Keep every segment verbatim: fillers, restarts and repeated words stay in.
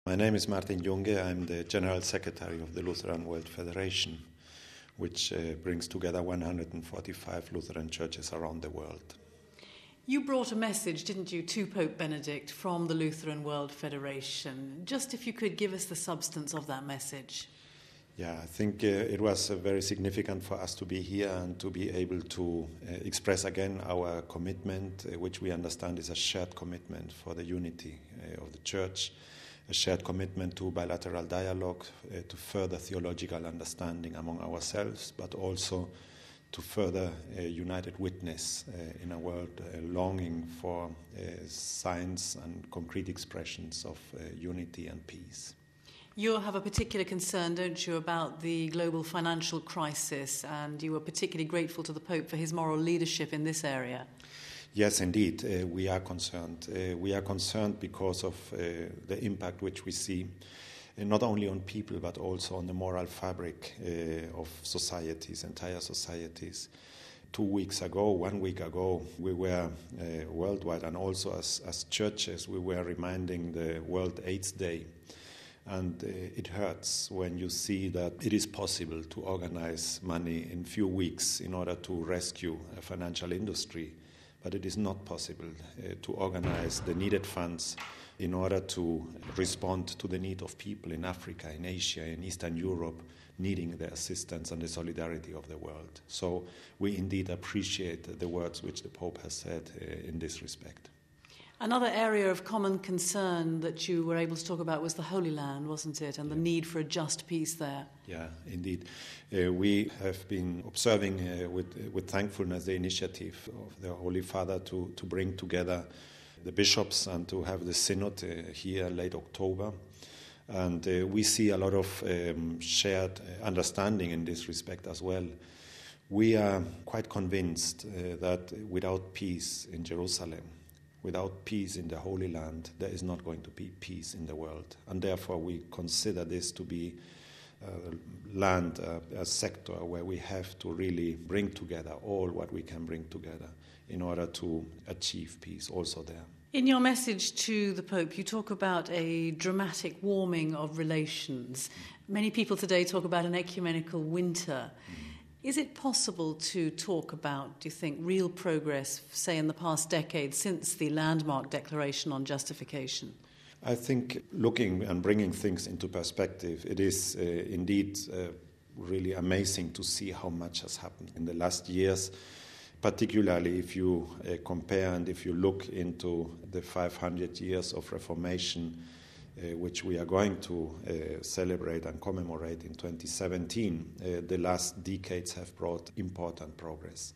My name is Martin Junge. I'm the General Secretary of the Lutheran World Federation, which uh, brings together one hundred forty-five Lutheran churches around the world. You brought a message, didn't you, to Pope Benedict from the Lutheran World Federation. Just if you could give us the substance of that message. Yeah, I think uh, it was uh, very significant for us to be here and to be able to uh, express again our commitment, uh, which we understand is a shared commitment for the unity uh, of the Church, a shared commitment to bilateral dialogue, uh, to further theological understanding among ourselves, but also to further uh, united witness uh, in a world uh, longing for uh, signs and concrete expressions of uh, unity and peace. You have a particular concern, don't you, about the global financial crisis, and you were particularly grateful to the Pope for his moral leadership in this area. Yes, indeed, uh, we are concerned. Uh, we are concerned because of uh, the impact which we see, uh, not only on people, but also on the moral fabric uh, of societies, entire societies. Two weeks ago, one week ago, we were uh, worldwide, and also as, as churches, we were reminding the World AIDS Day. And uh, it hurts when you see that it is possible to organize money in few weeks in order to rescue a financial industry. But it is not possible uh, to organize the needed funds in order to respond to the need of people in Africa, in Asia, in Eastern Europe, needing the assistance and the solidarity of the world. So we indeed appreciate the words which the Pope has said uh, in this respect. Another area of common concern that you were able to talk about was the Holy Land, wasn't it, and yeah. the need for a just peace there. Yeah, indeed. Uh, we have been observing uh, with, with thankfulness the initiative of the Holy Father to, to bring together the bishops and to have the synod uh, here late October. And uh, we see a lot of um, shared understanding in this respect as well. We are quite convinced uh, that without peace in Jerusalem, without peace in the Holy Land, there is not going to be peace in the world. And therefore we consider this to be a land, a, a sector where we have to really bring together all what we can bring together in order to achieve peace also there. In your message to the Pope, you talk about a dramatic warming of relations. Many people today talk about an ecumenical winter. Mm. Is it possible to talk about, do you think, real progress, say, in the past decade since the landmark Declaration on Justification? I think looking and bringing things into perspective, it is uh, indeed uh, really amazing to see how much has happened in the last years, particularly if you uh, compare and if you look into the five hundred years of Reformation, Uh, which we are going to uh, celebrate and commemorate in twenty seventeen. Uh, the last decades have brought important progress.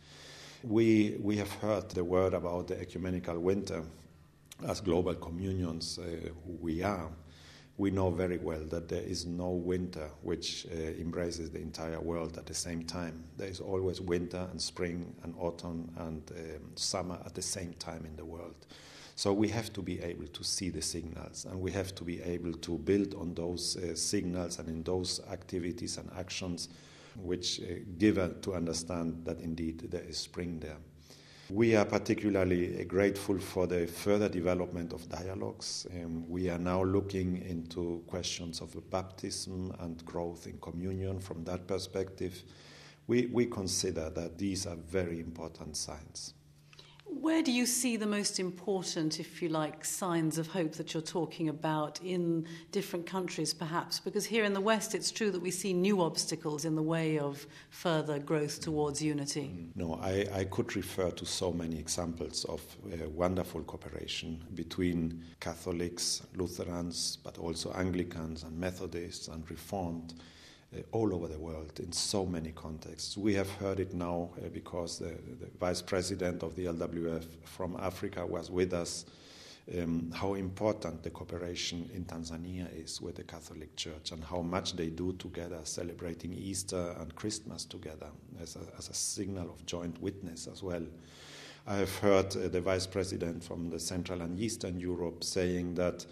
We we have heard the word about the ecumenical winter. As global communions uh, who we are, we know very well that there is no winter which uh, embraces the entire world at the same time. There is always winter and spring and autumn and um, summer at the same time in the world. So we have to be able to see the signals, and we have to be able to build on those uh, signals and in those activities and actions which uh, give us to understand that indeed there is spring there. We are particularly uh, grateful for the further development of dialogues. Um, we are now looking into questions of baptism and growth in communion from that perspective. We, we consider that these are very important signs. Where do you see the most important, if you like, signs of hope that you're talking about in different countries, perhaps? Because here in the West, it's true that we see new obstacles in the way of further growth towards unity. No, I, I could refer to so many examples of uh, wonderful cooperation between Catholics, Lutherans, but also Anglicans and Methodists and Reformed, Uh, all over the world in so many contexts. We have heard it now uh, because the, the vice president of the L W F from Africa was with us, um, how important the cooperation in Tanzania is with the Catholic Church and how much they do together, celebrating Easter and Christmas together as a, as a signal of joint witness as well. I have heard uh, the vice president from the Central and Eastern Europe saying that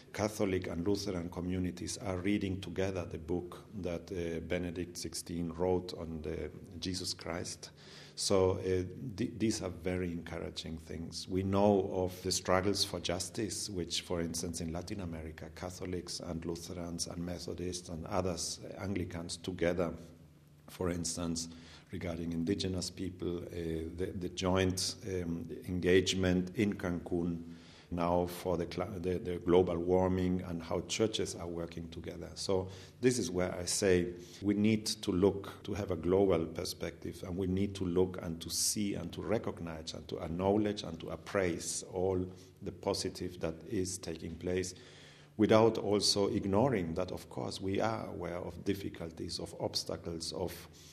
Catholic and Lutheran communities are reading together the book that uh, Benedict the sixteenth wrote on the Jesus Christ. So uh, th- these are very encouraging things. We know of the struggles for justice, which, for instance, in Latin America, Catholics and Lutherans and Methodists and others, uh, Anglicans together, for instance, regarding indigenous people, uh, the, the joint um, engagement in Cancun now for the, the, the global warming and how churches are working together. So this is where I say we need to look, to have a global perspective, and we need to look and to see and to recognize and to acknowledge and to appraise all the positive that is taking place, without also ignoring that, of course, we are aware of difficulties, of obstacles, of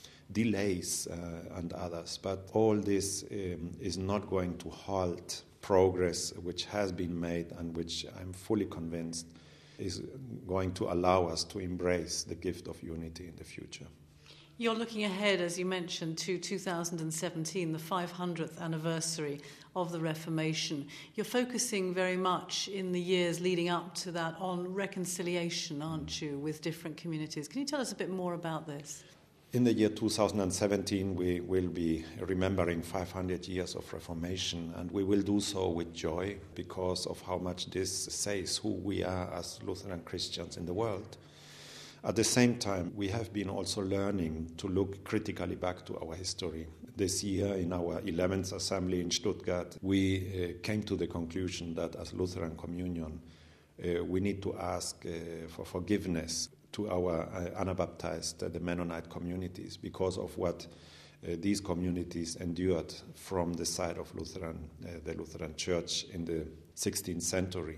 delays uh, and others. But all this um, is not going to halt progress which has been made and which I'm fully convinced is going to allow us to embrace the gift of unity in the future. You're looking ahead, as you mentioned, to two thousand seventeen, the five hundredth anniversary of the Reformation. You're focusing very much in the years leading up to that on reconciliation, aren't you, with different communities? Can you tell us a bit more about this? In the year two thousand seventeen, we will be remembering five hundred years of Reformation, and we will do so with joy because of how much this says who we are as Lutheran Christians in the world. At the same time, we have been also learning to look critically back to our history. This year, in our eleventh assembly in Stuttgart, we uh, came to the conclusion that as Lutheran Communion, uh, we need to ask uh, for forgiveness to our uh, Anabaptized, uh, the Mennonite communities, because of what uh, these communities endured from the side of Lutheran, uh, the Lutheran Church in the sixteenth century.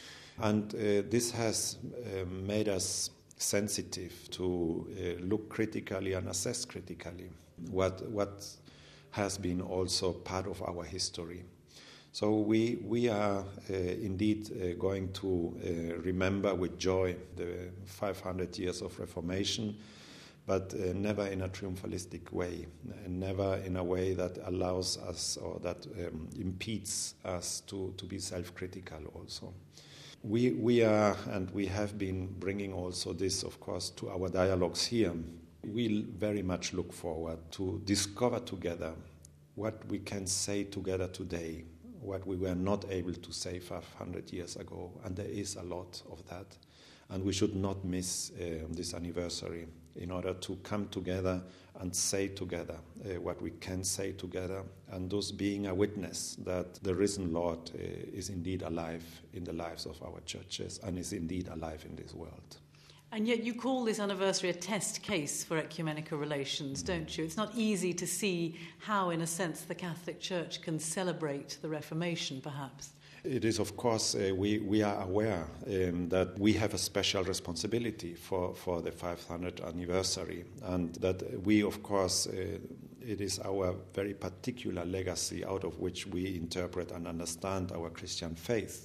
And uh, this has uh, made us sensitive to uh, look critically and assess critically what, what has been also part of our history. So we we are uh, indeed uh, going to uh, remember with joy the five hundred years of Reformation, but uh, never in a triumphalistic way, and never in a way that allows us or that um, impedes us to, to be self-critical also. We, we are, and we have been bringing also this, of course, to our dialogues here. We very much look forward to discover together what we can say together today, what we were not able to say five hundred years ago, and there is a lot of that. And we should not miss uh, this anniversary in order to come together and say together uh, what we can say together, and thus being a witness that the risen Lord uh, is indeed alive in the lives of our churches and is indeed alive in this world. And yet you call this anniversary a test case for ecumenical relations, don't you? It's not easy to see how, in a sense, the Catholic Church can celebrate the Reformation, perhaps. It is, of course, uh, we, we are aware um, that we have a special responsibility for, for the five hundredth anniversary, and that we, of course, uh, it is our very particular legacy out of which we interpret and understand our Christian faith.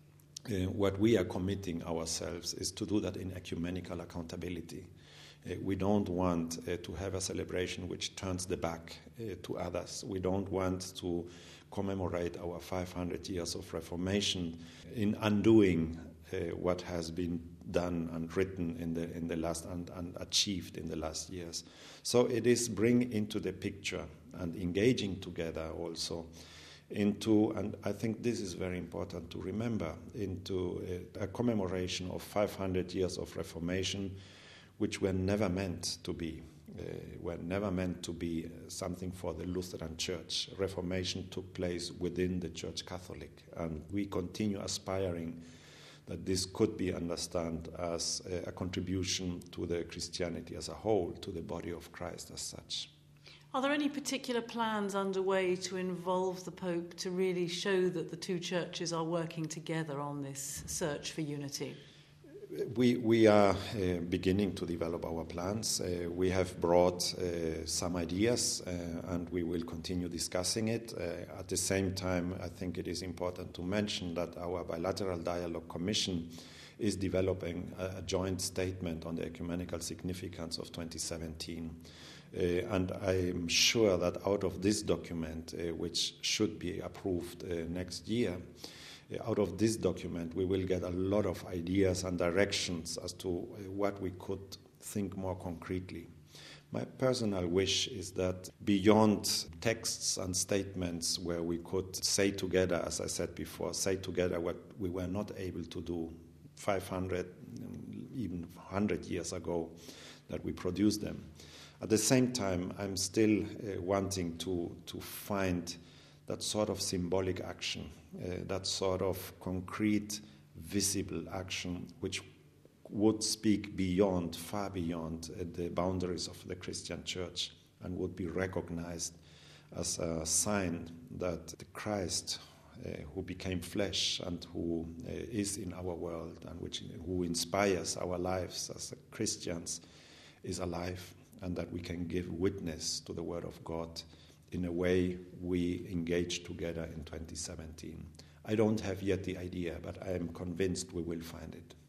Uh, what we are committing ourselves is to do that in ecumenical accountability. Uh, we don't want uh, to have a celebration which turns the back uh, to others. We don't want to commemorate our five hundred years of Reformation in undoing uh, what has been done and written in the in the last and, and achieved in the last years. So it is bring into the picture and engaging together also into, and I think this is very important to remember, into a, a commemoration of five hundred years of Reformation, which were never meant to be, uh, were never meant to be something for the Lutheran Church. Reformation took place within the Church Catholic, and we continue aspiring that this could be understood as a, a contribution to the Christianity as a whole, to the body of Christ as such. Are there any particular plans underway to involve the Pope to really show that the two churches are working together on this search for unity? We we are uh, beginning to develop our plans. Uh, we have brought uh, some ideas, uh, and we will continue discussing it. Uh, at the same time, I think it is important to mention that our Bilateral Dialogue Commission is developing a, a joint statement on the ecumenical significance of twenty seventeen. Uh, and I'm sure that out of this document, uh, which should be approved uh, next year, uh, out of this document we will get a lot of ideas and directions as to uh, what we could think more concretely. My personal wish is that beyond texts and statements where we could say together, as I said before, say together what we were not able to do five hundred, even one hundred years ago, that we produced them. At the same time, I'm still uh, wanting to, to find that sort of symbolic action, uh, that sort of concrete, visible action, which would speak beyond, far beyond uh, the boundaries of the Christian church and would be recognized as a sign that the Christ uh, who became flesh and who uh, is in our world and which who inspires our lives as Christians is alive, and that we can give witness to the Word of God in a way we engage together in twenty seventeen. I don't have yet the idea, but I am convinced we will find it.